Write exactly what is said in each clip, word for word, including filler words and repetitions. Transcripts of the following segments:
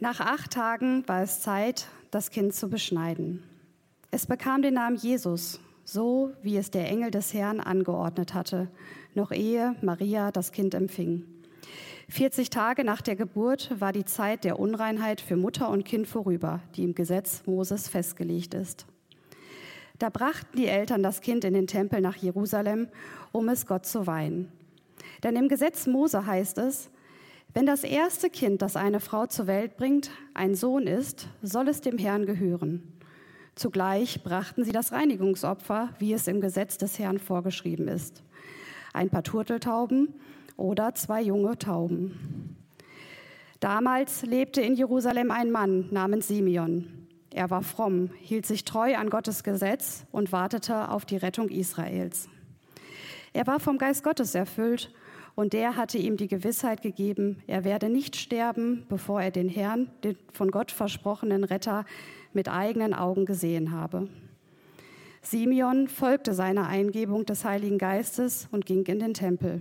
Nach acht Tagen war es Zeit, das Kind zu beschneiden. Es bekam den Namen Jesus, so wie es der Engel des Herrn angeordnet hatte, noch ehe Maria das Kind empfing. vierzig Tage nach der Geburt war die Zeit der Unreinheit für Mutter und Kind vorüber, die im Gesetz Moses festgelegt ist. Da brachten die Eltern das Kind in den Tempel nach Jerusalem, um es Gott zu weihen. Denn im Gesetz Mose heißt es, wenn das erste Kind, das eine Frau zur Welt bringt, ein Sohn ist, soll es dem Herrn gehören. Zugleich brachten sie das Reinigungsopfer, wie es im Gesetz des Herrn vorgeschrieben ist. Ein paar Turteltauben oder zwei junge Tauben. Damals lebte in Jerusalem ein Mann namens Simeon. Er war fromm, hielt sich treu an Gottes Gesetz und wartete auf die Rettung Israels. Er war vom Geist Gottes erfüllt und der hatte ihm die Gewissheit gegeben, er werde nicht sterben, bevor er den Herrn, den von Gott versprochenen Retter, mit eigenen Augen gesehen habe. Simeon folgte seiner Eingebung des Heiligen Geistes und ging in den Tempel.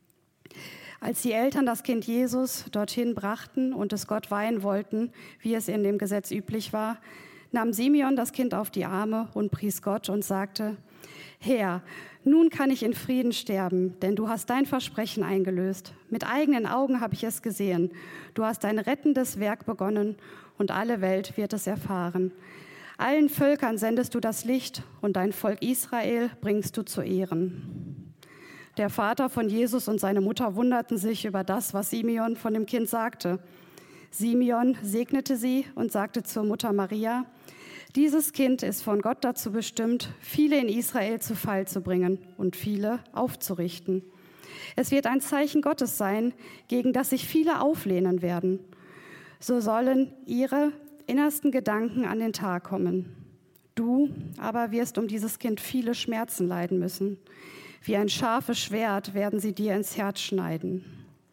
Als die Eltern das Kind Jesus dorthin brachten und es Gott weihen wollten, wie es in dem Gesetz üblich war, nahm Simeon das Kind auf die Arme und pries Gott und sagte: Herr, nun kann ich in Frieden sterben, denn du hast dein Versprechen eingelöst. Mit eigenen Augen habe ich es gesehen. Du hast dein rettendes Werk begonnen und alle Welt wird es erfahren. Allen Völkern sendest du das Licht und dein Volk Israel bringst du zu Ehren. Der Vater von Jesus und seine Mutter wunderten sich über das, was Simeon von dem Kind sagte. Simeon segnete sie und sagte zur Mutter Maria: Dieses Kind ist von Gott dazu bestimmt, viele in Israel zu Fall zu bringen und viele aufzurichten. Es wird ein Zeichen Gottes sein, gegen das sich viele auflehnen werden. So sollen ihre innersten Gedanken an den Tag kommen. Du aber wirst um dieses Kind viele Schmerzen leiden müssen. Wie ein scharfes Schwert werden sie dir ins Herz schneiden.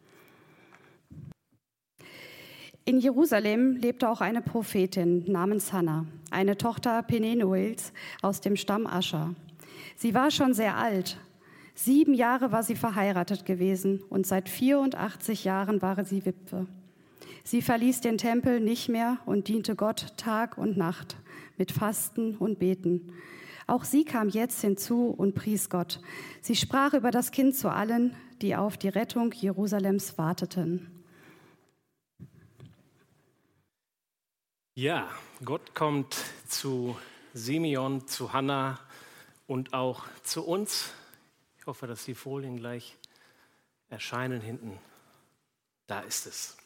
In Jerusalem lebte auch eine Prophetin namens Hannah, eine Tochter Penuels aus dem Stamm Ascher. Sie war schon sehr alt. Sieben Jahre war sie verheiratet gewesen und seit vierundachtzig Jahren war sie Witwe. Sie verließ den Tempel nicht mehr und diente Gott Tag und Nacht mit Fasten und Beten. Auch sie kam jetzt hinzu und pries Gott. Sie sprach über das Kind zu allen, die auf die Rettung Jerusalems warteten. Ja, Gott kommt zu Simeon, zu Hannah und auch zu uns. Ich hoffe, dass die Folien gleich erscheinen hinten. Da ist es.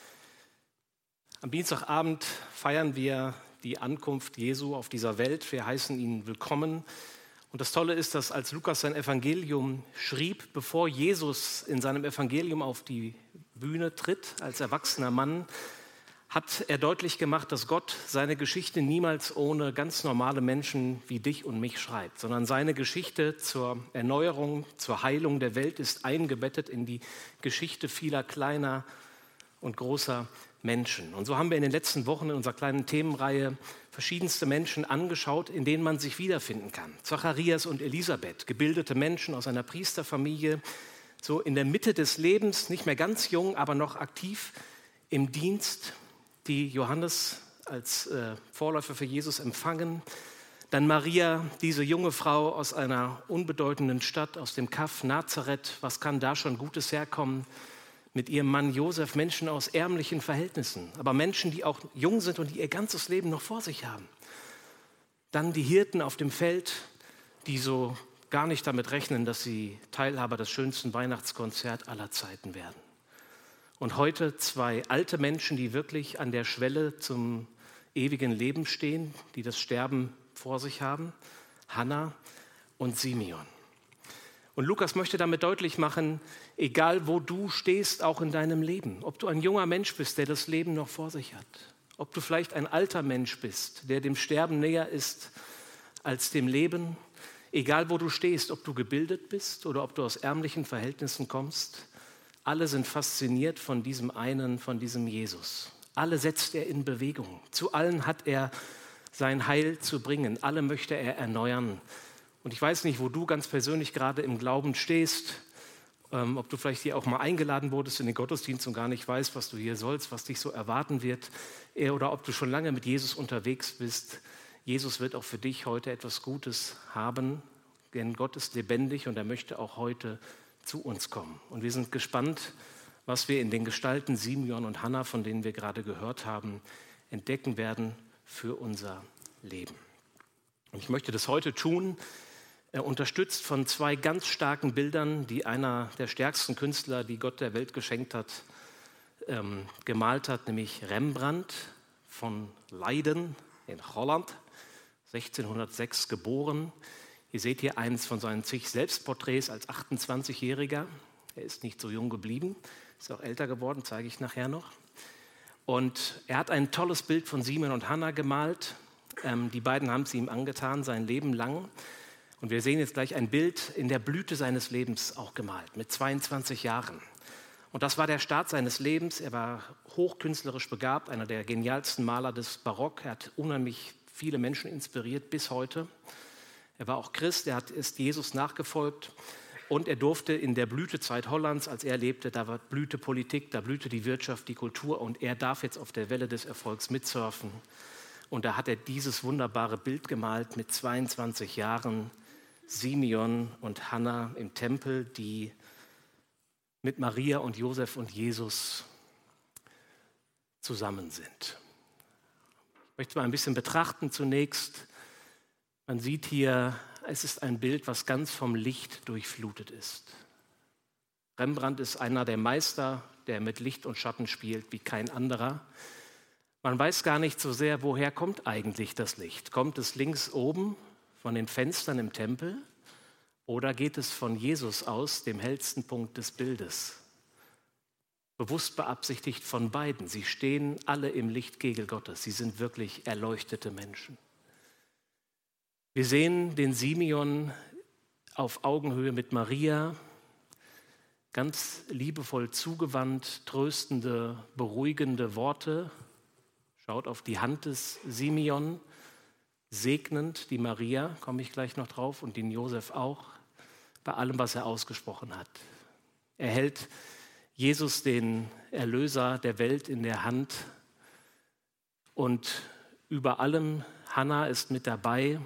Am Dienstagabend feiern wir die Ankunft Jesu auf dieser Welt. Wir heißen ihn willkommen. Und das Tolle ist, dass als Lukas sein Evangelium schrieb, bevor Jesus in seinem Evangelium auf die Bühne tritt, als erwachsener Mann, hat er deutlich gemacht, dass Gott seine Geschichte niemals ohne ganz normale Menschen wie dich und mich schreibt, sondern seine Geschichte zur Erneuerung, zur Heilung der Welt ist eingebettet in die Geschichte vieler kleiner und großer Menschen. Und so haben wir in den letzten Wochen in unserer kleinen Themenreihe verschiedenste Menschen angeschaut, in denen man sich wiederfinden kann. Zacharias und Elisabeth, gebildete Menschen aus einer Priesterfamilie, so in der Mitte des Lebens, nicht mehr ganz jung, aber noch aktiv im Dienst, die Johannes als äh, Vorläufer für Jesus empfangen. Dann Maria, diese junge Frau aus einer unbedeutenden Stadt, aus dem Kaff Nazareth. Was kann da schon Gutes herkommen? Mit ihrem Mann Josef, Menschen aus ärmlichen Verhältnissen, aber Menschen, die auch jung sind und die ihr ganzes Leben noch vor sich haben. Dann die Hirten auf dem Feld, die so gar nicht damit rechnen, dass sie Teilhaber des schönsten Weihnachtskonzerts aller Zeiten werden. Und heute zwei alte Menschen, die wirklich an der Schwelle zum ewigen Leben stehen, die das Sterben vor sich haben, Hannah und Simeon. Und Lukas möchte damit deutlich machen, egal wo du stehst, auch in deinem Leben, ob du ein junger Mensch bist, der das Leben noch vor sich hat, ob du vielleicht ein alter Mensch bist, der dem Sterben näher ist als dem Leben, egal wo du stehst, ob du gebildet bist oder ob du aus ärmlichen Verhältnissen kommst, alle sind fasziniert von diesem einen, von diesem Jesus. Alle setzt er in Bewegung. Zu allen hat er sein Heil zu bringen. Alle möchte er erneuern. Und ich weiß nicht, wo du ganz persönlich gerade im Glauben stehst, ähm, ob du vielleicht hier auch mal eingeladen wurdest in den Gottesdienst und gar nicht weißt, was du hier sollst, was dich so erwarten wird, äh, oder ob du schon lange mit Jesus unterwegs bist. Jesus wird auch für dich heute etwas Gutes haben, denn Gott ist lebendig und er möchte auch heute zu uns kommen. Und wir sind gespannt, was wir in den Gestalten Simeon und Hannah, von denen wir gerade gehört haben, entdecken werden für unser Leben. Und ich möchte das heute tun, äh, unterstützt von zwei ganz starken Bildern, die einer der stärksten Künstler, die Gott der Welt geschenkt hat, ähm, gemalt hat, nämlich Rembrandt von Leiden in Holland, sechzehnhundertsechs geboren. Ihr seht hier eines von seinen zig Selbstporträts als achtundzwanzigjähriger. Er ist nicht so jung geblieben, ist auch älter geworden, zeige ich nachher noch. Und er hat ein tolles Bild von Simeon und Hannah gemalt. Ähm, die beiden haben es ihm angetan, sein Leben lang. Und wir sehen jetzt gleich ein Bild in der Blüte seines Lebens auch gemalt, mit zweiundzwanzig Jahren. Und das war der Start seines Lebens. Er war hochkünstlerisch begabt, einer der genialsten Maler des Barock. Er hat unheimlich viele Menschen inspiriert bis heute. Er war auch Christ, er hat, ist Jesus nachgefolgt. Und er durfte in der Blütezeit Hollands, als er lebte, da war blühte Politik, da blühte die Wirtschaft, die Kultur. Und er darf jetzt auf der Welle des Erfolgs mitsurfen. Und da hat er dieses wunderbare Bild gemalt mit zweiundzwanzig Jahren, Simeon und Hannah im Tempel, die mit Maria und Josef und Jesus zusammen sind. Ich möchte mal ein bisschen betrachten zunächst. Man sieht hier, es ist ein Bild, was ganz vom Licht durchflutet ist. Rembrandt ist einer der Meister, der mit Licht und Schatten spielt wie kein anderer. Man weiß gar nicht so sehr, woher kommt eigentlich das Licht. Kommt es links oben von den Fenstern im Tempel oder geht es von Jesus aus, dem hellsten Punkt des Bildes? Bewusst beabsichtigt von beiden. Sie stehen alle im Lichtkegel Gottes. Sie sind wirklich erleuchtete Menschen. Wir sehen den Simeon auf Augenhöhe mit Maria, ganz liebevoll zugewandt, tröstende, beruhigende Worte. Schaut auf die Hand des Simeon, segnend die Maria, komme ich gleich noch drauf, und den Josef auch, bei allem, was er ausgesprochen hat. Er hält Jesus, den Erlöser der Welt, in der Hand und über allem, Hannah ist mit dabei.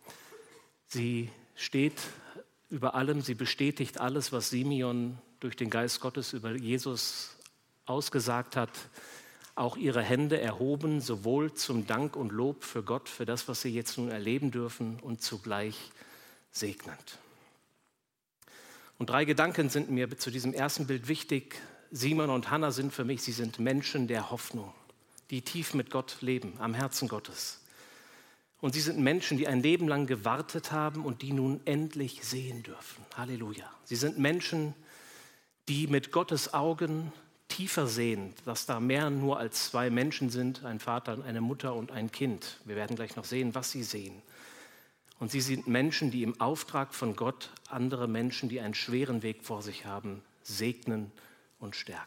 Sie steht über allem, sie bestätigt alles, was Simeon durch den Geist Gottes über Jesus ausgesagt hat. Auch ihre Hände erhoben, sowohl zum Dank und Lob für Gott, für das, was sie jetzt nun erleben dürfen, und zugleich segnend. Und drei Gedanken sind mir zu diesem ersten Bild wichtig. Simeon und Hannah sind für mich, sie sind Menschen der Hoffnung, die tief mit Gott leben, am Herzen Gottes. Und sie sind Menschen, die ein Leben lang gewartet haben und die nun endlich sehen dürfen. Halleluja. Sie sind Menschen, die mit Gottes Augen tiefer sehen, dass da mehr nur als zwei Menschen sind, ein Vater, eine Mutter und ein Kind. Wir werden gleich noch sehen, was sie sehen. Und sie sind Menschen, die im Auftrag von Gott andere Menschen, die einen schweren Weg vor sich haben, segnen und stärken.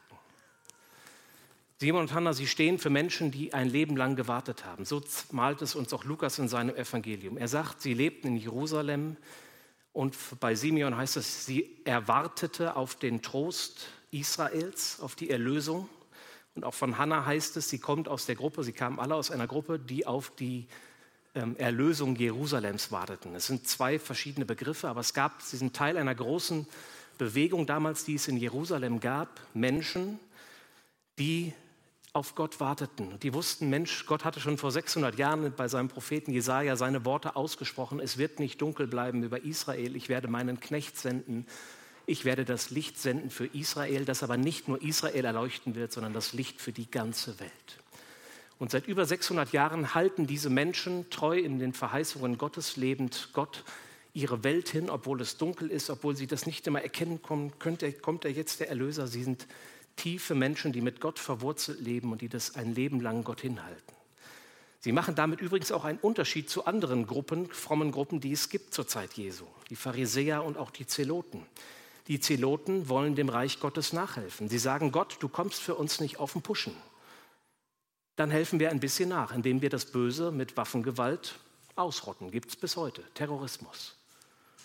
Simeon und Hannah, sie stehen für Menschen, die ein Leben lang gewartet haben. So malt es uns auch Lukas in seinem Evangelium. Er sagt, sie lebten in Jerusalem und bei Simeon heißt es, sie erwartete auf den Trost Israels, auf die Erlösung. Und auch von Hannah heißt es, sie kommt aus der Gruppe, sie kamen alle aus einer Gruppe, die auf die ähm, Erlösung Jerusalems warteten. Es sind zwei verschiedene Begriffe, aber es gab, sie sind Teil einer großen Bewegung damals, die es in Jerusalem gab. Menschen, die auf Gott warteten. Die wussten, Mensch, Gott hatte schon vor sechshundert Jahren bei seinem Propheten Jesaja seine Worte ausgesprochen. Es wird nicht dunkel bleiben über Israel. Ich werde meinen Knecht senden. Ich werde das Licht senden für Israel, das aber nicht nur Israel erleuchten wird, sondern das Licht für die ganze Welt. Und seit über sechshundert Jahren halten diese Menschen treu in den Verheißungen Gottes lebend Gott ihre Welt hin, obwohl es dunkel ist, obwohl sie das nicht immer erkennen können, könnte, kommt er jetzt der Erlöser. Sie sind tiefe Menschen, die mit Gott verwurzelt leben und die das ein Leben lang Gott hinhalten. Sie machen damit übrigens auch einen Unterschied zu anderen Gruppen, frommen Gruppen, die es gibt zur Zeit Jesu. Die Pharisäer und auch die Zeloten. Die Zeloten wollen dem Reich Gottes nachhelfen. Sie sagen, Gott, du kommst für uns nicht auf den Puschen. Dann helfen wir ein bisschen nach, indem wir das Böse mit Waffengewalt ausrotten. Gibt es bis heute. Terrorismus.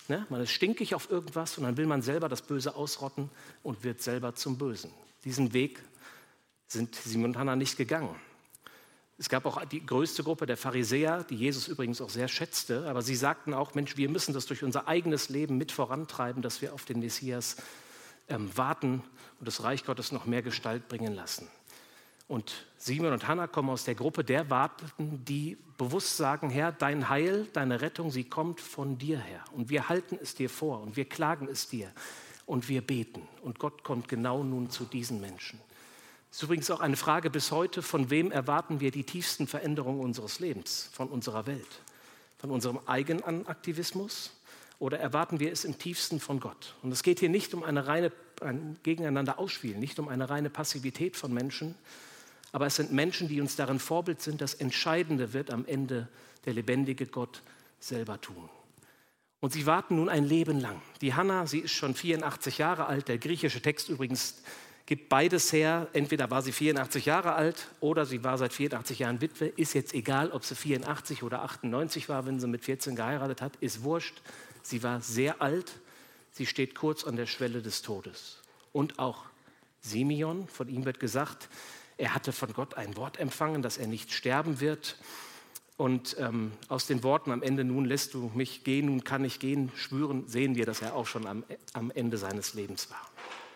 Ne? Man ist stinkig auf irgendwas und dann will man selber das Böse ausrotten und wird selber zum Bösen. Diesen Weg sind Simon und Hannah nicht gegangen. Es gab auch die größte Gruppe der Pharisäer, die Jesus übrigens auch sehr schätzte, aber sie sagten auch, Mensch, wir müssen das durch unser eigenes Leben mit vorantreiben, dass wir auf den Messias ähm, warten und das Reich Gottes noch mehr Gestalt bringen lassen. Und Simon und Hannah kommen aus der Gruppe der Wartenden, die bewusst sagen, Herr, dein Heil, deine Rettung, sie kommt von dir her. Und wir halten es dir vor und wir klagen es dir und wir beten. Und Gott kommt genau nun zu diesen Menschen. Das ist übrigens auch eine Frage bis heute, von wem erwarten wir die tiefsten Veränderungen unseres Lebens, von unserer Welt, von unserem eigenen Aktivismus oder erwarten wir es im tiefsten von Gott? Und es geht hier nicht um eine reine, ein Gegeneinander ausspielen, nicht um eine reine Passivität von Menschen, aber es sind Menschen, die uns darin Vorbild sind. Das Entscheidende wird am Ende der lebendige Gott selber tun. Und sie warten nun ein Leben lang. Die Hannah, sie ist schon vierundachtzig Jahre alt, der griechische Text übrigens gibt beides her, entweder war sie vierundachtzig Jahre alt oder sie war seit vierundachtzig Jahren Witwe. Ist jetzt egal, ob sie vierundachtzig oder achtundneunzig war, wenn sie mit vierzehn geheiratet hat, ist wurscht. Sie war sehr alt, sie steht kurz an der Schwelle des Todes. Und auch Simeon, von ihm wird gesagt, er hatte von Gott ein Wort empfangen, dass er nicht sterben wird. Und ähm, aus den Worten am Ende, nun lässt du mich gehen, nun kann ich gehen, schwören, sehen wir, dass er auch schon am, am Ende seines Lebens war.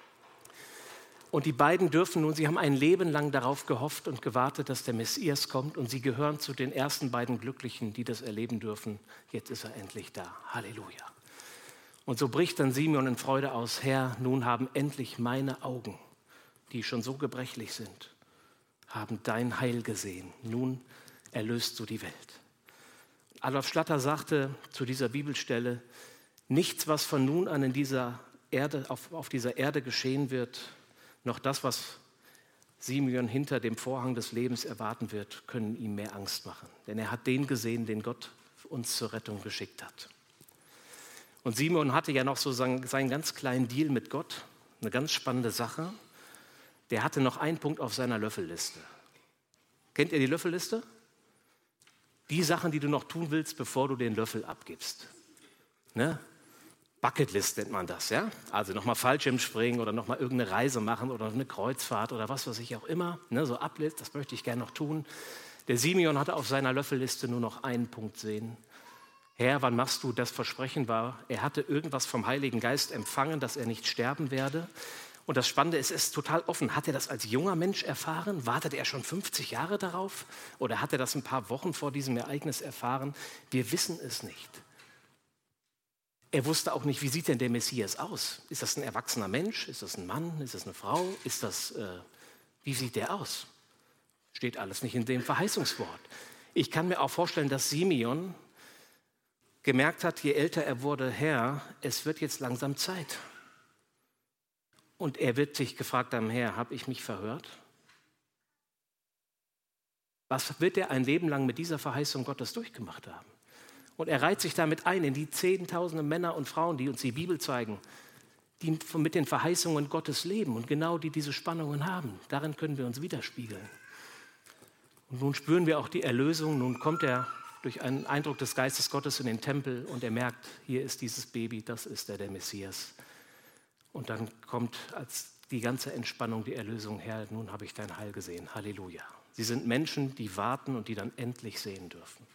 Und die beiden dürfen nun, sie haben ein Leben lang darauf gehofft und gewartet, dass der Messias kommt. Und sie gehören zu den ersten beiden Glücklichen, die das erleben dürfen. Jetzt ist er endlich da. Halleluja. Und so bricht dann Simeon in Freude aus, Herr, nun haben endlich meine Augen, die schon so gebrechlich sind, haben dein Heil gesehen. Nun erlöst du die Welt. Adolf Schlatter sagte zu dieser Bibelstelle, nichts, was von nun an in dieser Erde, auf, auf dieser Erde geschehen wird, noch das, was Simeon hinter dem Vorhang des Lebens erwarten wird, können ihm mehr Angst machen. Denn er hat den gesehen, den Gott uns zur Rettung geschickt hat. Und Simeon hatte ja noch so seinen, seinen ganz kleinen Deal mit Gott, eine ganz spannende Sache. Der hatte noch einen Punkt auf seiner Löffelliste. Kennt ihr die Löffelliste? Die Sachen, die du noch tun willst, bevor du den Löffel abgibst. Ne? Bucketlist nennt man das, ja? Also nochmal Fallschirmspringen oder nochmal irgendeine Reise machen oder eine Kreuzfahrt oder was weiß ich auch immer. Ne? So Ablist, das möchte ich gerne noch tun. Der Simeon hatte auf seiner Löffelliste nur noch einen Punkt sehen. Herr, wann machst du das Versprechen wahr? Er hatte irgendwas vom Heiligen Geist empfangen, dass er nicht sterben werde. Und das Spannende ist, es ist total offen. Hat er das als junger Mensch erfahren? Wartet er schon fünfzig Jahre darauf? Oder hat er das ein paar Wochen vor diesem Ereignis erfahren? Wir wissen es nicht. Er wusste auch nicht, wie sieht denn der Messias aus? Ist das ein erwachsener Mensch? Ist das ein Mann? Ist das eine Frau? Ist das, äh, wie sieht der aus? Steht alles nicht in dem Verheißungswort. Ich kann mir auch vorstellen, dass Simeon gemerkt hat, je älter er wurde, Herr, es wird jetzt langsam Zeit. Und er wird sich gefragt haben, Herr, habe ich mich verhört? Was wird er ein Leben lang mit dieser Verheißung Gottes durchgemacht haben? Und er reiht sich damit ein in die zehntausende Männer und Frauen, die uns die Bibel zeigen, die mit den Verheißungen Gottes leben und genau die diese Spannungen haben. Darin können wir uns widerspiegeln. Und nun spüren wir auch die Erlösung. Nun kommt er durch einen Eindruck des Geistes Gottes in den Tempel und er merkt, hier ist dieses Baby, das ist der, der Messias. Und dann kommt als die ganze Entspannung die Erlösung, Herr, nun habe ich dein Heil gesehen. Halleluja. Sie sind Menschen, die warten und die dann endlich sehen dürfen.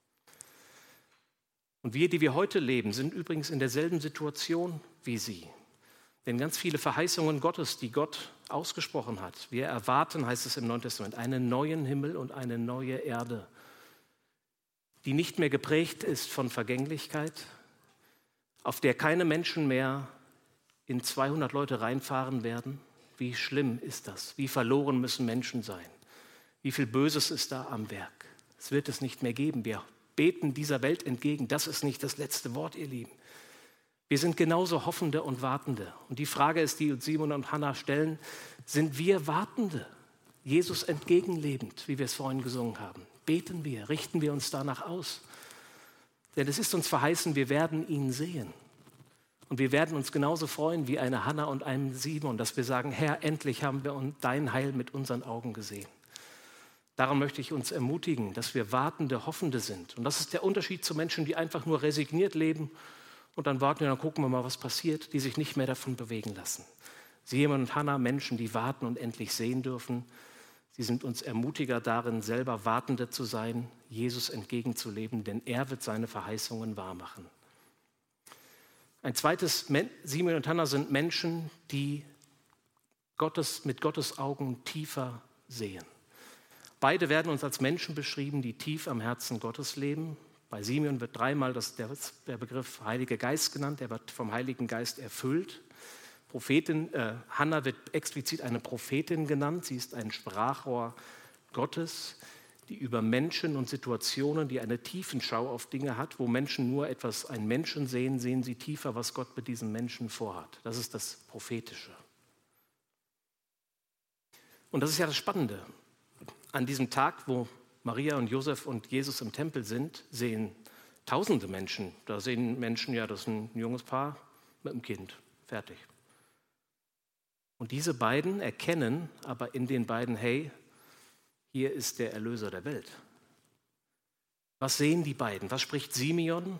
Und wir, die wir heute leben, sind übrigens in derselben Situation wie sie. Denn ganz viele Verheißungen Gottes, die Gott ausgesprochen hat, wir erwarten, heißt es im Neuen Testament, einen neuen Himmel und eine neue Erde, die nicht mehr geprägt ist von Vergänglichkeit, auf der keine Menschen mehr in zweihundert Leute reinfahren werden. Wie schlimm ist das? Wie verloren müssen Menschen sein? Wie viel Böses ist da am Werk? Es wird es nicht mehr geben. Wir beten dieser Welt entgegen. Das ist nicht das letzte Wort, ihr Lieben. Wir sind genauso Hoffende und Wartende. Und die Frage ist, die uns Simon und Hannah stellen, sind wir Wartende, Jesus entgegenlebend, wie wir es vorhin gesungen haben? Beten wir, richten wir uns danach aus? Denn es ist uns verheißen, wir werden ihn sehen. Und wir werden uns genauso freuen wie eine Hannah und einen Simon, dass wir sagen, Herr, endlich haben wir dein Heil mit unseren Augen gesehen. Darum möchte ich uns ermutigen, dass wir wartende, Hoffende sind. Und das ist der Unterschied zu Menschen, die einfach nur resigniert leben und dann warten wir, dann gucken wir mal, was passiert, die sich nicht mehr davon bewegen lassen. Simeon und Hannah, Menschen, die warten und endlich sehen dürfen. Sie sind uns Ermutiger darin, selber Wartende zu sein, Jesus entgegenzuleben, denn er wird seine Verheißungen wahrmachen. Ein zweites, Simeon und Hannah sind Menschen, die Gottes, mit Gottes Augen tiefer sehen. Beide werden uns als Menschen beschrieben, die tief am Herzen Gottes leben. Bei Simeon wird dreimal das, der, der Begriff Heiliger Geist genannt, er wird vom Heiligen Geist erfüllt. Prophetin, äh, Hannah wird explizit eine Prophetin genannt, sie ist ein Sprachrohr Gottes, die über Menschen und Situationen, die eine Tiefenschau auf Dinge hat, wo Menschen nur etwas, einen Menschen sehen, sehen sie tiefer, was Gott mit diesem Menschen vorhat. Das ist das Prophetische. Und das ist ja das Spannende. An diesem Tag, wo Maria und Josef und Jesus im Tempel sind, sehen tausende Menschen. Da sehen Menschen, ja, das ist ein junges Paar mit einem Kind. Fertig. Und diese beiden erkennen aber in den beiden, hey, hier ist der Erlöser der Welt. Was sehen die beiden? Was spricht Simeon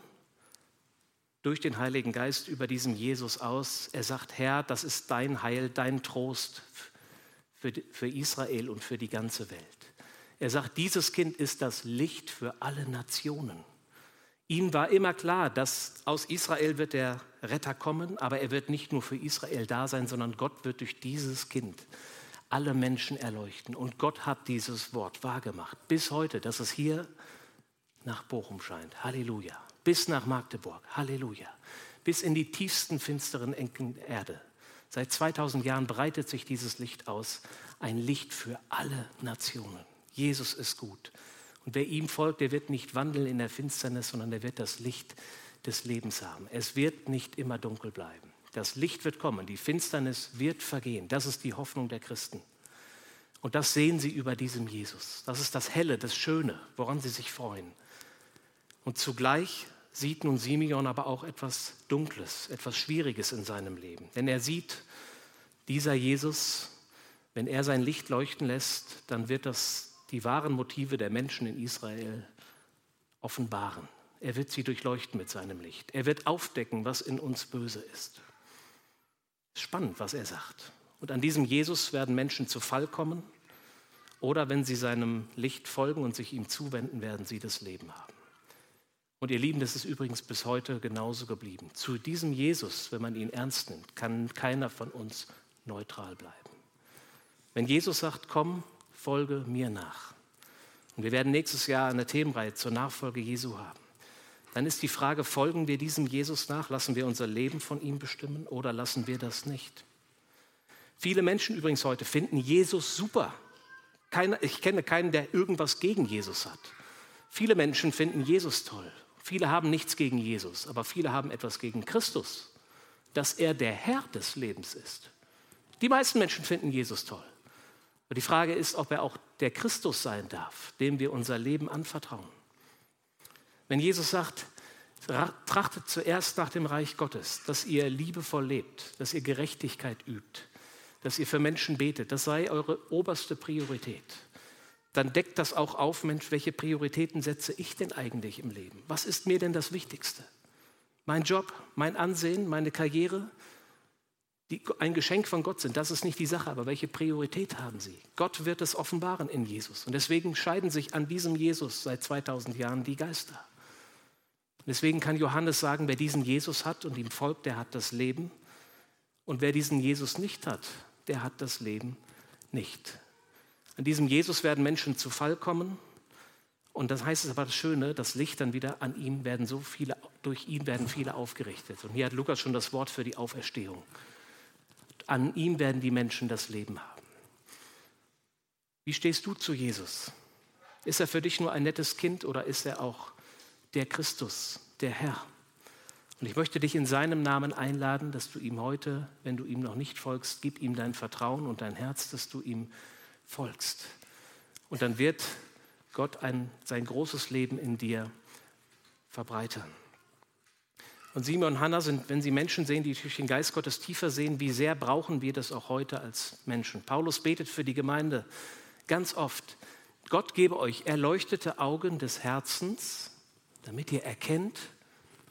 durch den Heiligen Geist über diesen Jesus aus? Er sagt, Herr, das ist dein Heil, dein Trost für, für Israel und für die ganze Welt. Er sagt, dieses Kind ist das Licht für alle Nationen. Ihm war immer klar, dass aus Israel wird der Retter kommen, aber er wird nicht nur für Israel da sein, sondern Gott wird durch dieses Kind alle Menschen erleuchten. Und Gott hat dieses Wort wahrgemacht. Bis heute, dass es hier nach Bochum scheint. Halleluja. Bis nach Magdeburg. Halleluja. Bis in die tiefsten, finsteren Ecken der Erde. Seit zweitausend Jahren breitet sich dieses Licht aus. Ein Licht für alle Nationen. Jesus ist gut. Und wer ihm folgt, der wird nicht wandeln in der Finsternis, sondern der wird das Licht des Lebens haben. Es wird nicht immer dunkel bleiben. Das Licht wird kommen, die Finsternis wird vergehen. Das ist die Hoffnung der Christen. Und das sehen sie über diesem Jesus. Das ist das Helle, das Schöne, woran sie sich freuen. Und zugleich sieht nun Simeon aber auch etwas Dunkles, etwas Schwieriges in seinem Leben. Denn er sieht, dieser Jesus, wenn er sein Licht leuchten lässt, dann wird das die wahren Motive der Menschen in Israel offenbaren. Er wird sie durchleuchten mit seinem Licht. Er wird aufdecken, was in uns böse ist. Spannend, was er sagt. Und an diesem Jesus werden Menschen zu Fall kommen oder wenn sie seinem Licht folgen und sich ihm zuwenden, werden sie das Leben haben. Und ihr Lieben, das ist übrigens bis heute genauso geblieben. Zu diesem Jesus, wenn man ihn ernst nimmt, kann keiner von uns neutral bleiben. Wenn Jesus sagt, komm, folge mir nach. Und wir werden nächstes Jahr eine Themenreihe zur Nachfolge Jesu haben. Dann ist die Frage, folgen wir diesem Jesus nach? Lassen wir unser Leben von ihm bestimmen oder lassen wir das nicht? Viele Menschen übrigens heute finden Jesus super. Keine, ich kenne keinen, der irgendwas gegen Jesus hat. Viele Menschen finden Jesus toll. Viele haben nichts gegen Jesus, aber viele haben etwas gegen Christus, dass er der Herr des Lebens ist. Die meisten Menschen finden Jesus toll. Aber die Frage ist, ob er auch der Christus sein darf, dem wir unser Leben anvertrauen. Wenn Jesus sagt, trachtet zuerst nach dem Reich Gottes, dass ihr liebevoll lebt, dass ihr Gerechtigkeit übt, dass ihr für Menschen betet, das sei eure oberste Priorität, dann deckt das auch auf, Mensch, welche Prioritäten setze ich denn eigentlich im Leben? Was ist mir denn das Wichtigste? Mein Job, mein Ansehen, meine Karriere, die ein Geschenk von Gott sind, das ist nicht die Sache, aber welche Priorität haben sie? Gott wird es offenbaren in Jesus. Und deswegen scheiden sich an diesem Jesus seit zweitausend Jahren die Geister. Und deswegen kann Johannes sagen, wer diesen Jesus hat und ihm folgt, der hat das Leben. Und wer diesen Jesus nicht hat, der hat das Leben nicht. An diesem Jesus werden Menschen zu Fall kommen. Und das heißt es aber das Schöne, das Licht dann wieder an ihm werden so viele, durch ihn werden viele aufgerichtet. Und hier hat Lukas schon das Wort für die Auferstehung. An ihm werden die Menschen das Leben haben. Wie stehst du zu Jesus? Ist er für dich nur ein nettes Kind oder ist er auch der Christus, der Herr? Und ich möchte dich in seinem Namen einladen, dass du ihm heute, wenn du ihm noch nicht folgst, gib ihm dein Vertrauen und dein Herz, dass du ihm folgst. Und dann wird Gott ein, sein großes Leben in dir verbreitern. Und Simeon und Hannah sind, wenn sie Menschen sehen, die durch den Geist Gottes tiefer sehen, wie sehr brauchen wir das auch heute als Menschen. Paulus betet für die Gemeinde ganz oft, Gott gebe euch erleuchtete Augen des Herzens, damit ihr erkennt,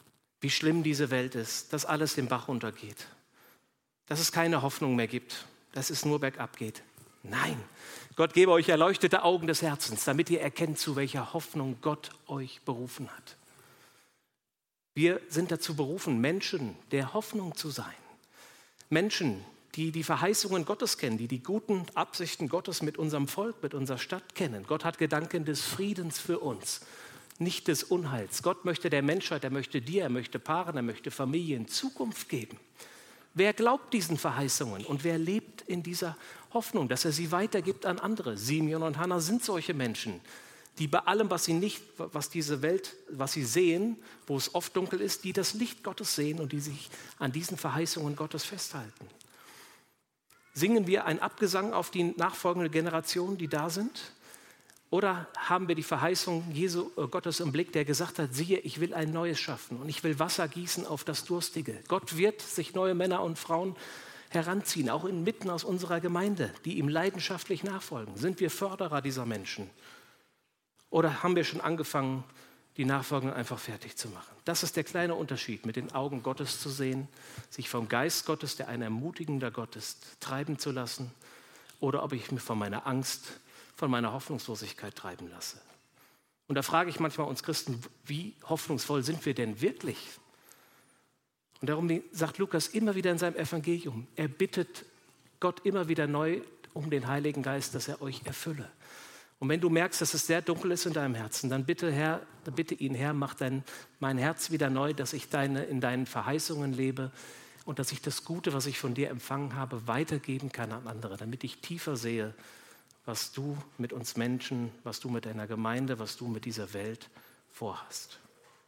wie schlimm diese Welt ist, dass alles den Bach runtergeht, dass es keine Hoffnung mehr gibt, dass es nur bergab geht. Nein, Gott gebe euch erleuchtete Augen des Herzens, damit ihr erkennt, zu welcher Hoffnung Gott euch berufen hat. Wir sind dazu berufen, Menschen der Hoffnung zu sein. Menschen, die die Verheißungen Gottes kennen, die die guten Absichten Gottes mit unserem Volk, mit unserer Stadt kennen. Gott hat Gedanken des Friedens für uns, nicht des Unheils. Gott möchte der Menschheit, er möchte dir, er möchte Paaren, er möchte Familien Zukunft geben. Wer glaubt diesen Verheißungen und wer lebt in dieser Hoffnung, dass er sie weitergibt an andere? Simeon und Hannah sind solche Menschen, die bei allem, was sie nicht, was diese Welt, was sie sehen, wo es oft dunkel ist, die das Licht Gottes sehen und die sich an diesen Verheißungen Gottes festhalten. Singen wir ein Abgesang auf die nachfolgende Generation, die da sind? Oder haben wir die Verheißung Jesu äh, Gottes im Blick, der gesagt hat, siehe, ich will ein Neues schaffen und ich will Wasser gießen auf das Durstige. Gott wird sich neue Männer und Frauen heranziehen, auch inmitten aus unserer Gemeinde, die ihm leidenschaftlich nachfolgen. Sind wir Förderer dieser Menschen? Oder haben wir schon angefangen, die Nachfolgenden einfach fertig zu machen? Das ist der kleine Unterschied, mit den Augen Gottes zu sehen, sich vom Geist Gottes, der ein ermutigender Gott ist, treiben zu lassen, oder ob ich mich von meiner Angst, von meiner Hoffnungslosigkeit treiben lasse. Und da frage ich manchmal uns Christen, wie hoffnungsvoll sind wir denn wirklich? Und darum sagt Lukas immer wieder in seinem Evangelium, er bittet Gott immer wieder neu um den Heiligen Geist, dass er euch erfülle. Und wenn du merkst, dass es sehr dunkel ist in deinem Herzen, dann bitte, Herr, dann bitte ihn, Herr, mach dein, mein Herz wieder neu, dass ich deine, in deinen Verheißungen lebe und dass ich das Gute, was ich von dir empfangen habe, weitergeben kann an andere, damit ich tiefer sehe, was du mit uns Menschen, was du mit deiner Gemeinde, was du mit dieser Welt vorhast.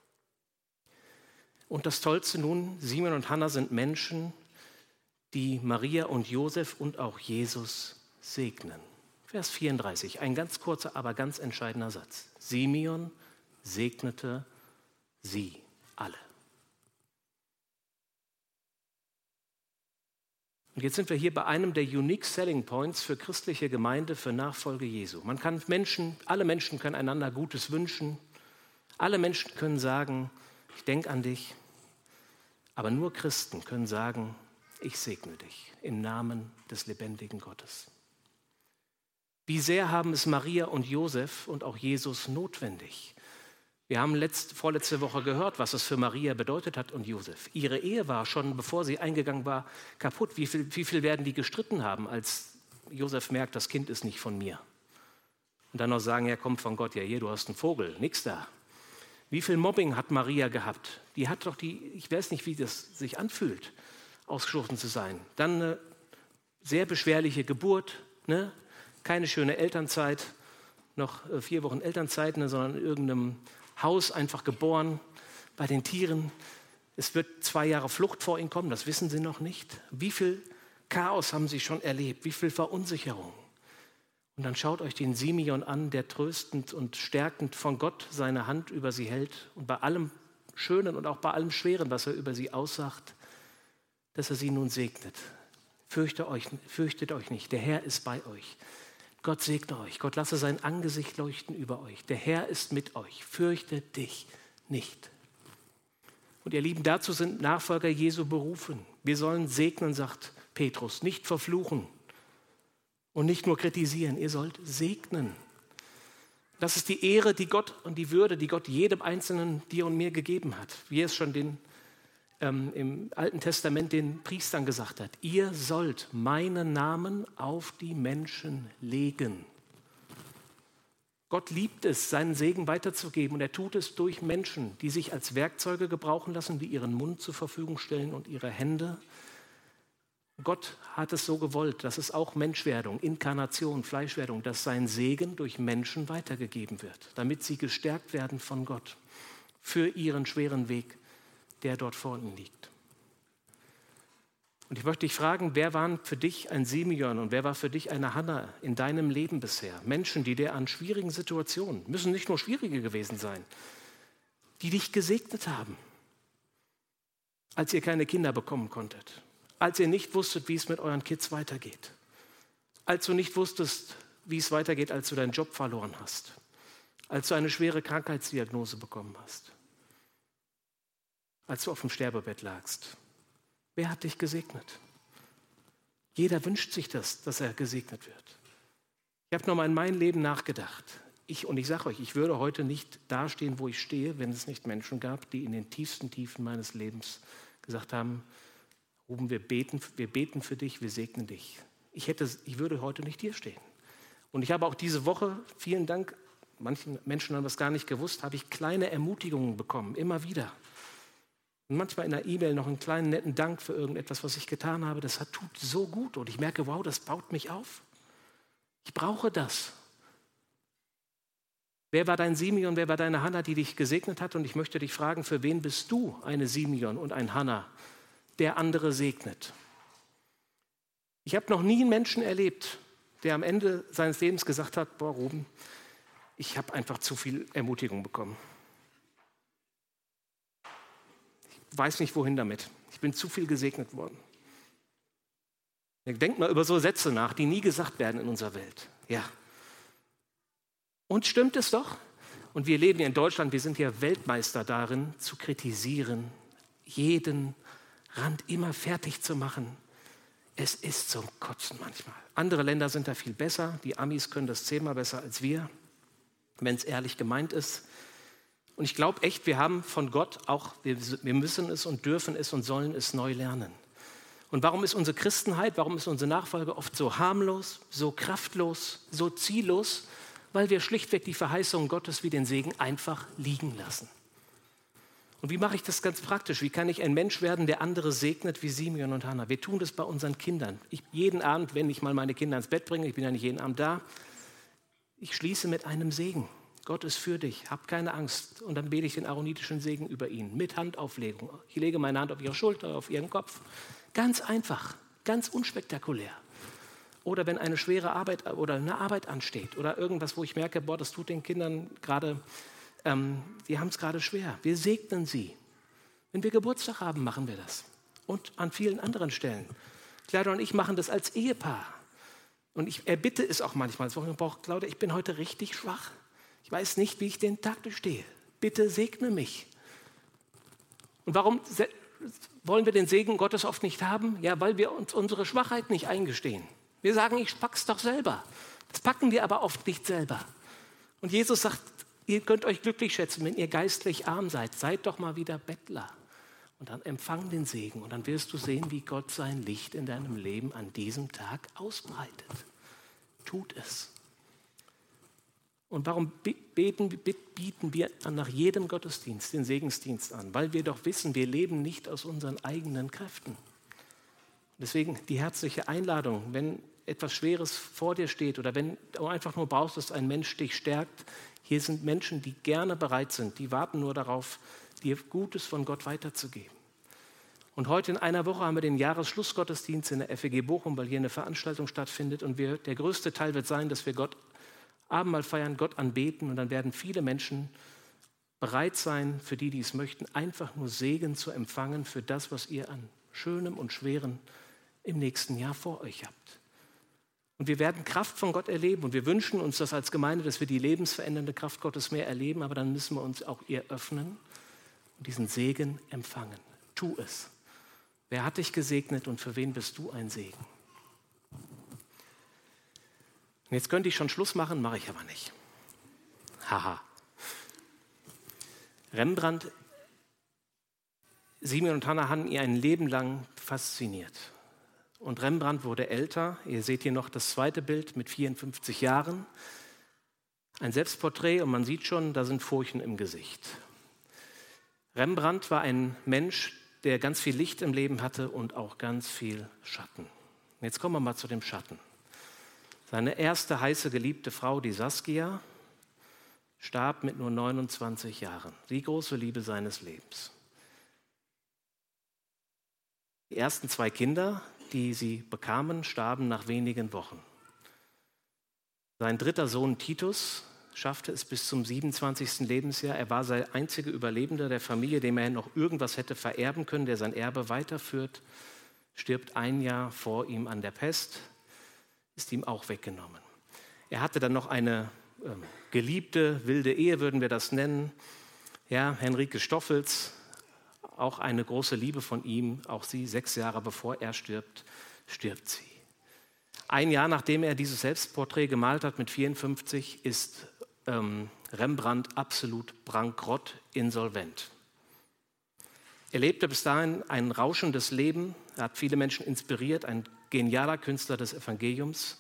Und das Tollste nun, Simeon und Hannah sind Menschen, die Maria und Josef und auch Jesus segnen. Vers vierunddreißig, ein ganz kurzer, aber ganz entscheidender Satz. Simeon segnete sie alle. Und jetzt sind wir hier bei einem der Unique Selling Points für christliche Gemeinde, für Nachfolge Jesu. Man kann Menschen, alle Menschen können einander Gutes wünschen. Alle Menschen können sagen, ich denke an dich. Aber nur Christen können sagen, ich segne dich im Namen des lebendigen Gottes. Wie sehr haben es Maria und Josef und auch Jesus notwendig? Wir haben letzte, vorletzte Woche gehört, was es für Maria bedeutet hat und Josef. Ihre Ehe war schon, bevor sie eingegangen war, kaputt. Wie viel, wie viel werden die gestritten haben, als Josef merkt, das Kind ist nicht von mir? Und dann noch sagen, er kommt von Gott. Ja, hier, du hast einen Vogel, nix da. Wie viel Mobbing hat Maria gehabt? Die hat doch die, ich weiß nicht, wie das sich anfühlt, ausgestoßen zu sein. Dann eine sehr beschwerliche Geburt, ne? Keine schöne Elternzeit, noch vier Wochen Elternzeit, ne, sondern in irgendeinem Haus einfach geboren, bei den Tieren. Es wird zwei Jahre Flucht vor ihnen kommen, das wissen sie noch nicht. Wie viel Chaos haben sie schon erlebt, wie viel Verunsicherung. Und dann schaut euch den Simeon an, der tröstend und stärkend von Gott seine Hand über sie hält und bei allem Schönen und auch bei allem Schweren, was er über sie aussagt, dass er sie nun segnet. Fürchtet euch, fürchtet euch nicht, der Herr ist bei euch. Gott segne euch, Gott lasse sein Angesicht leuchten über euch. Der Herr ist mit euch, fürchte dich nicht. Und ihr Lieben, dazu sind Nachfolger Jesu berufen. Wir sollen segnen, sagt Petrus, nicht verfluchen und nicht nur kritisieren, ihr sollt segnen. Das ist die Ehre, die Gott und die Würde, die Gott jedem Einzelnen dir und mir gegeben hat. Wie er es schon den, ähm, im Alten Testament den Priestern gesagt hat. Ihr sollt meinen Namen auf die Menschen legen. Gott liebt es, seinen Segen weiterzugeben und er tut es durch Menschen, die sich als Werkzeuge gebrauchen lassen, die ihren Mund zur Verfügung stellen und ihre Hände. Gott hat es so gewollt, dass es auch Menschwerdung, Inkarnation, Fleischwerdung, dass sein Segen durch Menschen weitergegeben wird, damit sie gestärkt werden von Gott für ihren schweren Weg, der dort vor ihnen liegt. Und ich möchte dich fragen, wer war für dich ein Simeon und wer war für dich eine Hannah in deinem Leben bisher? Menschen, die dir an schwierigen Situationen, müssen nicht nur schwierige gewesen sein, die dich gesegnet haben, als ihr keine Kinder bekommen konntet, als ihr nicht wusstet, wie es mit euren Kids weitergeht, als du nicht wusstest, wie es weitergeht, als du deinen Job verloren hast, als du eine schwere Krankheitsdiagnose bekommen hast, als du auf dem Sterbebett lagst? Wer hat dich gesegnet? Jeder wünscht sich das, dass er gesegnet wird. Ich habe nochmal in mein Leben nachgedacht. Ich, und ich sage euch, ich würde heute nicht dastehen, wo ich stehe, wenn es nicht Menschen gab, die in den tiefsten Tiefen meines Lebens gesagt haben, Ruben, wir beten, wir beten für dich, wir segnen dich. Ich, hätte, ich würde heute nicht hier stehen. Und ich habe auch diese Woche, vielen Dank, manchen Menschen haben das gar nicht gewusst, habe ich kleine Ermutigungen bekommen, immer wieder. Und manchmal in der E-Mail noch einen kleinen netten Dank für irgendetwas, was ich getan habe. Das hat, tut so gut und ich merke, wow, das baut mich auf. Ich brauche das. Wer war dein Simeon, wer war deine Hannah, die dich gesegnet hat? Und ich möchte dich fragen, für wen bist du eine Simeon und ein Hannah, der andere segnet? Ich habe noch nie einen Menschen erlebt, der am Ende seines Lebens gesagt hat, boah, Ruben, ich habe einfach zu viel Ermutigung bekommen. Ich weiß nicht, wohin damit. Ich bin zu viel gesegnet worden. Denkt mal über so Sätze nach, die nie gesagt werden in unserer Welt. Ja. Und stimmt es doch? Und wir leben hier in Deutschland, wir sind ja Weltmeister darin, zu kritisieren, jeden Rand immer fertig zu machen. Es ist zum Kotzen manchmal. Andere Länder sind da viel besser, die Amis können das zehnmal besser als wir, wenn es ehrlich gemeint ist. Und ich glaube echt, wir haben von Gott auch, wir, wir müssen es und dürfen es und sollen es neu lernen. Und warum ist unsere Christenheit, warum ist unsere Nachfolge oft so harmlos, so kraftlos, so ziellos? Weil wir schlichtweg die Verheißungen Gottes wie den Segen einfach liegen lassen. Und wie mache ich das ganz praktisch? Wie kann ich ein Mensch werden, der andere segnet wie Simeon und Hannah? Wir tun das bei unseren Kindern. Ich, jeden Abend, wenn ich mal meine Kinder ins Bett bringe, ich bin ja nicht jeden Abend da, ich schließe mit einem Segen. Gott ist für dich, hab keine Angst. Und dann bete ich den aaronitischen Segen über ihn mit Handauflegung. Ich lege meine Hand auf ihre Schulter, auf ihren Kopf. Ganz einfach, ganz unspektakulär. Oder wenn eine schwere Arbeit oder eine Arbeit ansteht oder irgendwas, wo ich merke, boah, das tut den Kindern gerade, ähm, die haben es gerade schwer. Wir segnen sie. Wenn wir Geburtstag haben, machen wir das. Und an vielen anderen Stellen. Claudia und ich machen das als Ehepaar. Und ich erbitte es auch manchmal. Claudia, ich bin heute richtig schwach. Ich weiß nicht, wie ich den Tag durchstehe. Bitte segne mich. Und warum se- wollen wir den Segen Gottes oft nicht haben? Ja, weil wir uns unsere Schwachheit nicht eingestehen. Wir sagen, ich pack's doch selber. Das packen wir aber oft nicht selber. Und Jesus sagt, ihr könnt euch glücklich schätzen, wenn ihr geistlich arm seid. Seid doch mal wieder Bettler. Und dann empfang den Segen. Und dann wirst du sehen, wie Gott sein Licht in deinem Leben an diesem Tag ausbreitet. Tut es. Und warum beten, bieten wir nach jedem Gottesdienst den Segensdienst an? Weil wir doch wissen, wir leben nicht aus unseren eigenen Kräften. Deswegen die herzliche Einladung, wenn etwas Schweres vor dir steht oder wenn du einfach nur brauchst, dass ein Mensch dich stärkt. Hier sind Menschen, die gerne bereit sind, die warten nur darauf, dir Gutes von Gott weiterzugeben. Und heute in einer Woche haben wir den Jahresschlussgottesdienst in der F E G Bochum, weil hier eine Veranstaltung stattfindet. Und wir, der größte Teil wird sein, dass wir Gott Abendmahl feiern, Gott anbeten. Und dann werden viele Menschen bereit sein, für die, die es möchten, einfach nur Segen zu empfangen für das, was ihr an Schönem und Schwerem im nächsten Jahr vor euch habt. Und wir werden Kraft von Gott erleben und wir wünschen uns das als Gemeinde, dass wir die lebensverändernde Kraft Gottes mehr erleben, aber dann müssen wir uns auch ihr öffnen und diesen Segen empfangen. Tu es. Wer hat dich gesegnet und für wen bist du ein Segen? Und jetzt könnte ich schon Schluss machen, mache ich aber nicht. Haha. Rembrandt, Simeon und Hannah haben ihn ein Leben lang fasziniert. Und Rembrandt wurde älter. Ihr seht hier noch das zweite Bild mit vierundfünfzig Jahren. Ein Selbstporträt und man sieht schon, da sind Furchen im Gesicht. Rembrandt war ein Mensch, der ganz viel Licht im Leben hatte und auch ganz viel Schatten. Und jetzt kommen wir mal zu dem Schatten. Seine erste heiße geliebte Frau, die Saskia, starb mit nur neunundzwanzig Jahren. Die große Liebe seines Lebens. Die ersten zwei Kinder, die sie bekamen, starben nach wenigen Wochen. Sein dritter Sohn Titus schaffte es bis zum siebenundzwanzigsten Lebensjahr. Er war sein einziger Überlebender der Familie, dem er noch irgendwas hätte vererben können, der sein Erbe weiterführt, stirbt ein Jahr vor ihm an der Pest, ist ihm auch weggenommen. Er hatte dann noch eine äh, geliebte, wilde Ehe, würden wir das nennen. Ja, Henrike Stoffels, auch eine große Liebe von ihm, auch sie sechs Jahre bevor er stirbt, stirbt sie. Ein Jahr nachdem er dieses Selbstporträt gemalt hat mit vierundfünfzig, ist ähm, Rembrandt absolut bankrott, insolvent. Er lebte bis dahin ein rauschendes Leben, er hat viele Menschen inspiriert, ein genialer Künstler des Evangeliums.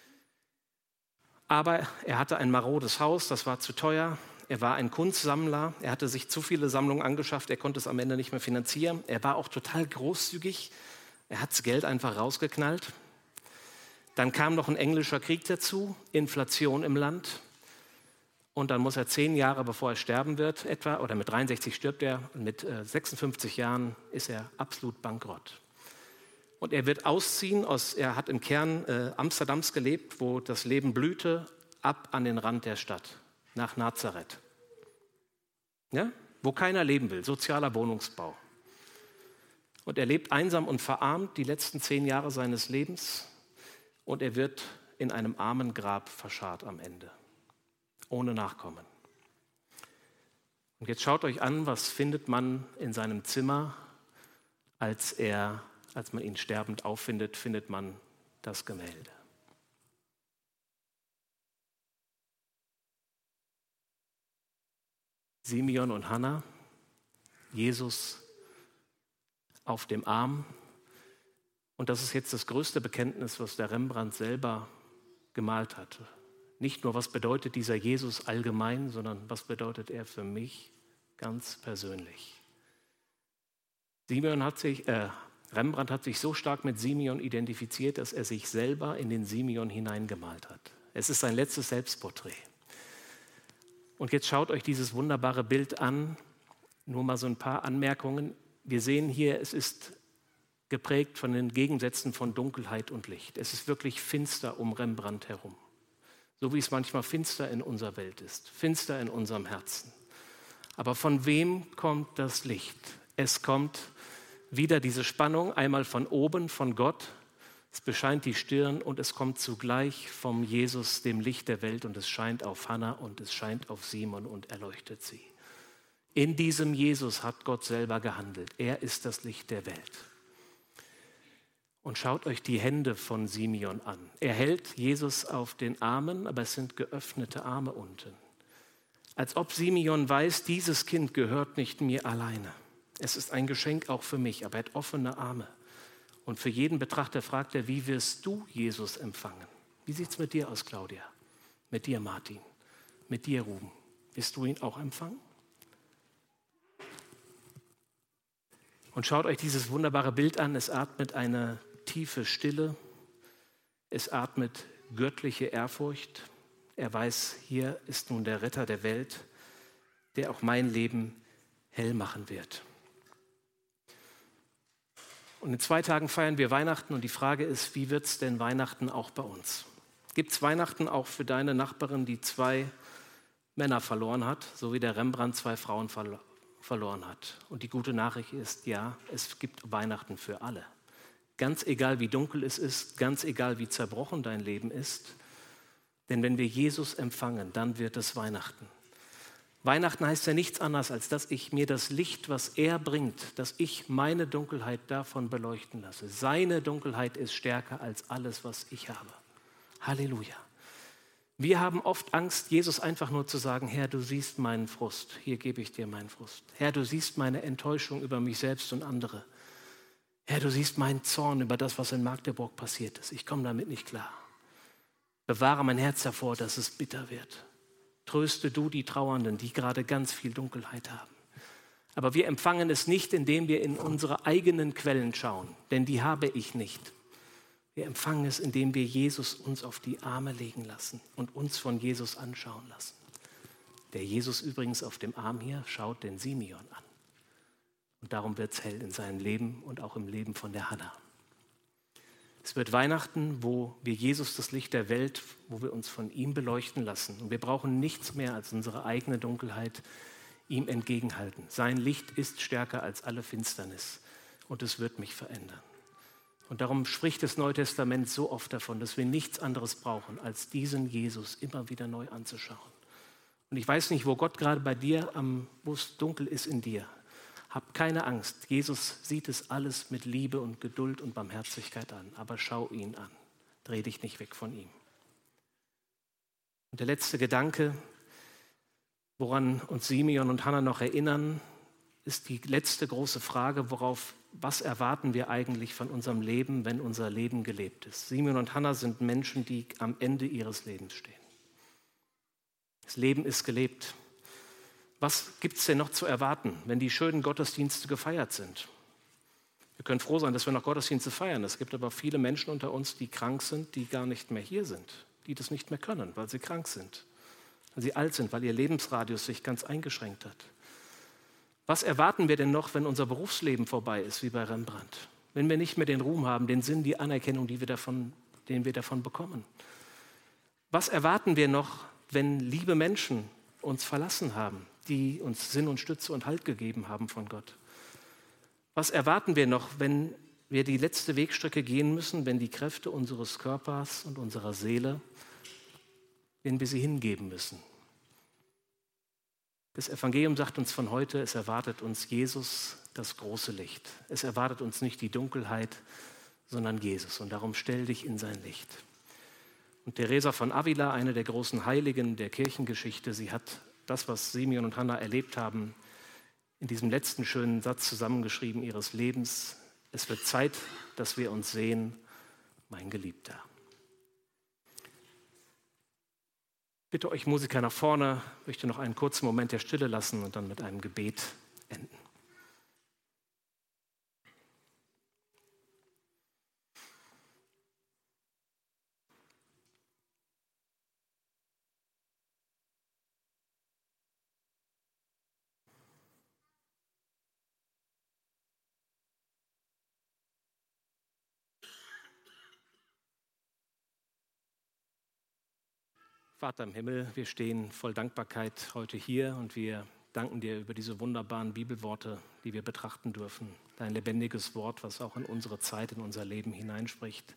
Aber er hatte ein marodes Haus, das war zu teuer. Er war ein Kunstsammler, er hatte sich zu viele Sammlungen angeschafft, er konnte es am Ende nicht mehr finanzieren. Er war auch total großzügig, er hat das Geld einfach rausgeknallt. Dann kam noch ein englischer Krieg dazu, Inflation im Land. Und dann muss er zehn Jahre, bevor er sterben wird, etwa, oder mit dreiundsechzig stirbt er, und mit äh, sechsundfünfzig Jahren ist er absolut bankrott. Und er wird ausziehen, aus, er hat im Kern äh, Amsterdams gelebt, wo das Leben blühte, ab an den Rand der Stadt, nach Nazareth. Ja? Wo keiner leben will, sozialer Wohnungsbau. Und er lebt einsam und verarmt die letzten zehn Jahre seines Lebens. Und er wird in einem armen Grab verscharrt am Ende, ohne Nachkommen. Und jetzt schaut euch an, was findet man in seinem Zimmer, als, er, als man ihn sterbend auffindet, findet man das Gemälde. Simeon und Hannah, Jesus auf dem Arm. Und das ist jetzt das größte Bekenntnis, was der Rembrandt selber gemalt hatte. Nicht nur, was bedeutet dieser Jesus allgemein, sondern was bedeutet er für mich ganz persönlich. Simeon hat sich, äh, Rembrandt hat sich so stark mit Simeon identifiziert, dass er sich selber in den Simeon hineingemalt hat. Es ist sein letztes Selbstporträt. Und jetzt schaut euch dieses wunderbare Bild an. Nur mal so ein paar Anmerkungen. Wir sehen hier, es ist geprägt von den Gegensätzen von Dunkelheit und Licht. Es ist wirklich finster um Rembrandt herum. So wie es manchmal finster in unserer Welt ist, finster in unserem Herzen. Aber von wem kommt das Licht? Es kommt wieder diese Spannung, einmal von oben, von Gott. Es bescheint die Stirn und es kommt zugleich vom Jesus, dem Licht der Welt, und es scheint auf Hannah und es scheint auf Simon und erleuchtet sie. In diesem Jesus hat Gott selber gehandelt. Er ist das Licht der Welt. Und schaut euch die Hände von Simeon an. Er hält Jesus auf den Armen, aber es sind geöffnete Arme unten. Als ob Simeon weiß, dieses Kind gehört nicht mir alleine. Es ist ein Geschenk auch für mich, aber er hat offene Arme. Und für jeden Betrachter fragt er, wie wirst du Jesus empfangen? Wie sieht es mit dir aus, Claudia? Mit dir, Martin? Mit dir, Ruben? Wirst du ihn auch empfangen? Und schaut euch dieses wunderbare Bild an. Es atmet eine tiefe Stille. Es atmet göttliche Ehrfurcht. Er weiß, hier ist nun der Retter der Welt, der auch mein Leben hell machen wird. Und in zwei Tagen feiern wir Weihnachten und die Frage ist, wie wird es denn Weihnachten auch bei uns? Gibt es Weihnachten auch für deine Nachbarin, die zwei Männer verloren hat, so wie der Rembrandt zwei Frauen verlo- verloren hat? Und die gute Nachricht ist, ja, es gibt Weihnachten für alle. Ganz egal, wie dunkel es ist, ganz egal, wie zerbrochen dein Leben ist. Denn wenn wir Jesus empfangen, dann wird es Weihnachten. Weihnachten heißt ja nichts anderes, als dass ich mir das Licht, was er bringt, dass ich meine Dunkelheit davon beleuchten lasse. Seine Dunkelheit ist stärker als alles, was ich habe. Halleluja. Wir haben oft Angst, Jesus einfach nur zu sagen, Herr, du siehst meinen Frust, hier gebe ich dir meinen Frust. Herr, du siehst meine Enttäuschung über mich selbst und andere. Herr, du siehst meinen Zorn über das, was in Magdeburg passiert ist. Ich komme damit nicht klar. Bewahre mein Herz davor, dass es bitter wird. Tröste du die Trauernden, die gerade ganz viel Dunkelheit haben. Aber wir empfangen es nicht, indem wir in unsere eigenen Quellen schauen, denn die habe ich nicht. Wir empfangen es, indem wir Jesus uns auf die Arme legen lassen und uns von Jesus anschauen lassen. Der Jesus übrigens auf dem Arm hier schaut den Simeon an. Und darum wird es hell in seinem Leben und auch im Leben von der Hannah. Es wird Weihnachten, wo wir Jesus, das Licht der Welt, wo wir uns von ihm beleuchten lassen. Und wir brauchen nichts mehr als unsere eigene Dunkelheit ihm entgegenhalten. Sein Licht ist stärker als alle Finsternis und es wird mich verändern. Und darum spricht das Neue Testament so oft davon, dass wir nichts anderes brauchen, als diesen Jesus immer wieder neu anzuschauen. Und ich weiß nicht, wo Gott gerade bei dir, am, wo es dunkel ist in dir, Hab keine Angst. Jesus sieht es alles mit Liebe und Geduld und Barmherzigkeit an. Aber schau ihn an. Dreh dich nicht weg von ihm. Und der letzte Gedanke, woran uns Simeon und Hannah noch erinnern, ist die letzte große Frage, worauf, was erwarten wir eigentlich von unserem Leben, wenn unser Leben gelebt ist? Simeon und Hannah sind Menschen, die am Ende ihres Lebens stehen. Das Leben ist gelebt. Was gibt es denn noch zu erwarten, wenn die schönen Gottesdienste gefeiert sind? Wir können froh sein, dass wir noch Gottesdienste feiern. Es gibt aber viele Menschen unter uns, die krank sind, die gar nicht mehr hier sind, die das nicht mehr können, weil sie krank sind, weil sie alt sind, weil ihr Lebensradius sich ganz eingeschränkt hat. Was erwarten wir denn noch, wenn unser Berufsleben vorbei ist, wie bei Rembrandt? Wenn wir nicht mehr den Ruhm haben, den Sinn, die Anerkennung, die wir davon, den wir davon bekommen? Was erwarten wir noch, wenn liebe Menschen uns verlassen haben, die uns Sinn und Stütze und Halt gegeben haben von Gott? Was erwarten wir noch, wenn wir die letzte Wegstrecke gehen müssen, wenn die Kräfte unseres Körpers und unserer Seele, wenn wir sie hingeben müssen? Das Evangelium sagt uns von heute, es erwartet uns Jesus, das große Licht. Es erwartet uns nicht die Dunkelheit, sondern Jesus. Und darum stell dich in sein Licht. Und Teresa von Avila, eine der großen Heiligen der Kirchengeschichte, sie hat das, was Simeon und Hannah erlebt haben, in diesem letzten schönen Satz zusammengeschrieben ihres Lebens. Es wird Zeit, dass wir uns sehen, mein Geliebter. Bitte euch Musiker nach vorne, ich möchte noch einen kurzen Moment der Stille lassen und dann mit einem Gebet enden. Vater im Himmel, wir stehen voll Dankbarkeit heute hier und wir danken dir über diese wunderbaren Bibelworte, die wir betrachten dürfen. Dein lebendiges Wort, was auch in unsere Zeit, in unser Leben hineinspricht.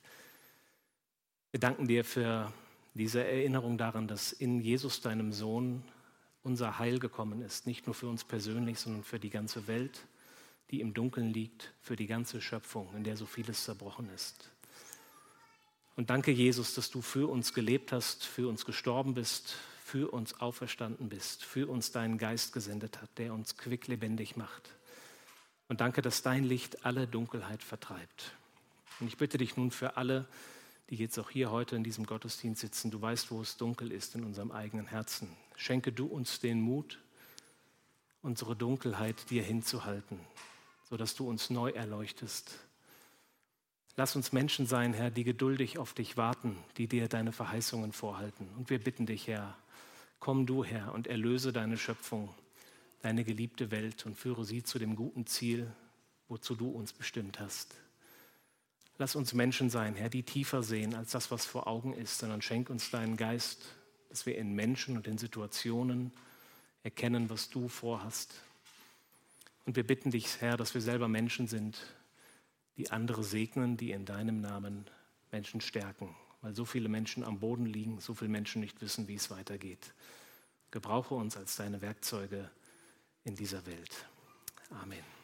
Wir danken dir für diese Erinnerung daran, dass in Jesus, deinem Sohn, unser Heil gekommen ist. Nicht nur für uns persönlich, sondern für die ganze Welt, die im Dunkeln liegt, für die ganze Schöpfung, in der so vieles zerbrochen ist. Und danke, Jesus, dass du für uns gelebt hast, für uns gestorben bist, für uns auferstanden bist, für uns deinen Geist gesendet hat, der uns quicklebendig macht. Und danke, dass dein Licht alle Dunkelheit vertreibt. Und ich bitte dich nun für alle, die jetzt auch hier heute in diesem Gottesdienst sitzen, du weißt, wo es dunkel ist in unserem eigenen Herzen. Schenke du uns den Mut, unsere Dunkelheit dir hinzuhalten, sodass du uns neu erleuchtest. Lass uns Menschen sein, Herr, die geduldig auf dich warten, die dir deine Verheißungen vorhalten. Und wir bitten dich, Herr, komm du, Herr, und erlöse deine Schöpfung, deine geliebte Welt und führe sie zu dem guten Ziel, wozu du uns bestimmt hast. Lass uns Menschen sein, Herr, die tiefer sehen als das, was vor Augen ist, sondern schenk uns deinen Geist, dass wir in Menschen und in Situationen erkennen, was du vorhast. Und wir bitten dich, Herr, dass wir selber Menschen sind, die andere segnen, die in deinem Namen Menschen stärken, weil so viele Menschen am Boden liegen, so viele Menschen nicht wissen, wie es weitergeht. Gebrauche uns als deine Werkzeuge in dieser Welt. Amen.